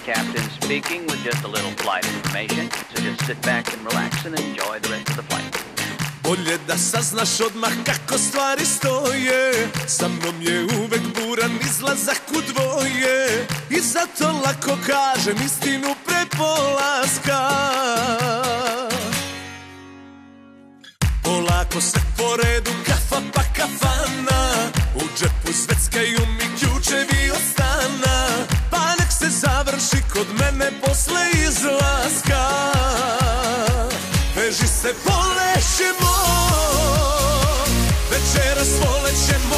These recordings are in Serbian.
captain speaking with just a little flight information. So just sit back and relax and enjoy the rest of the flight. Bolje da saznaš odmah kako stvari stoje, sa mnom je uvek buran izlazak u dvoje, i zato lako kažem istinu pre polaska. Polako se po redu kafa pa kafana, u džepu zveckaju mi ključevi od stana, pa nek se završi kod mene posle izlaska. Veži se, polećemo, večeras volećemo,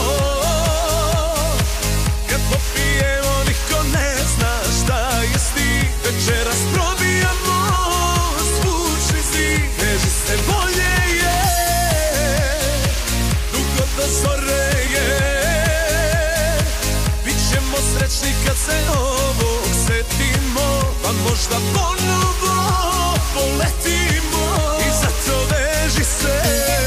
kad popijemo niko ne zna šta je stih, večeras probijamo zvučni zid. Veži se, bolje je, dugo do zore je, bit ćemo srećni kad se ovog setimo, pa možda ponovo poletimo. I zato veži se,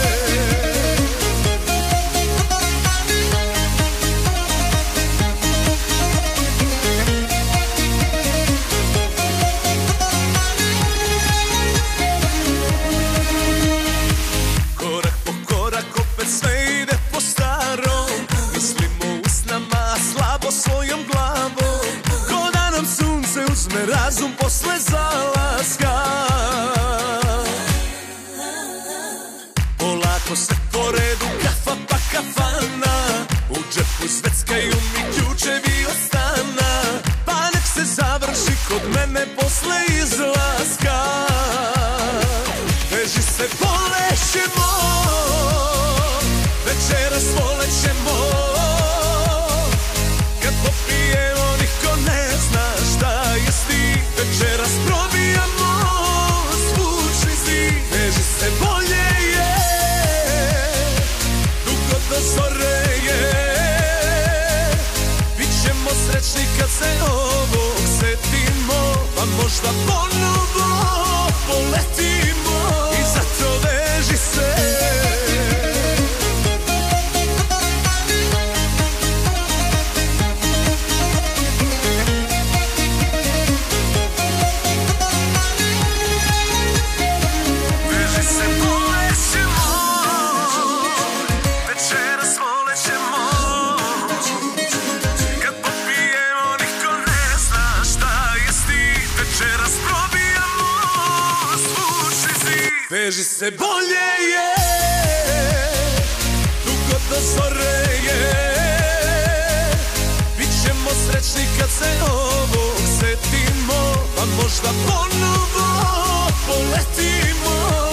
korak po korak opet sve ide po starom, mislimo usnama, slabo svojom glavom, ko da nam sunce uzme razum posle zalaska. Polako se po redu kafa pa kafana, u džepu zveckaju mi ključevi od stana, pa nek se završi kod mene posle izlaska. Veži se, polećemo, večeras volećemo, kad popijemo niko ne zna šta je stih, večeras probijamo zvučni zid. Veži se, bolje je, dugo do zore je, bit ćemo srećni kad se ovog setimo, pa možda ponovo poletimo. I zato veži se, veži se, polećemo, večeras volećemo, kad popijemo niko ne zna šta je stih, večeras probijamo zvučni zid. Veži se, bolje je, dugo do zore je, bit ćemo srećni kad se ovog setimo, pa možda ponovo poletimo.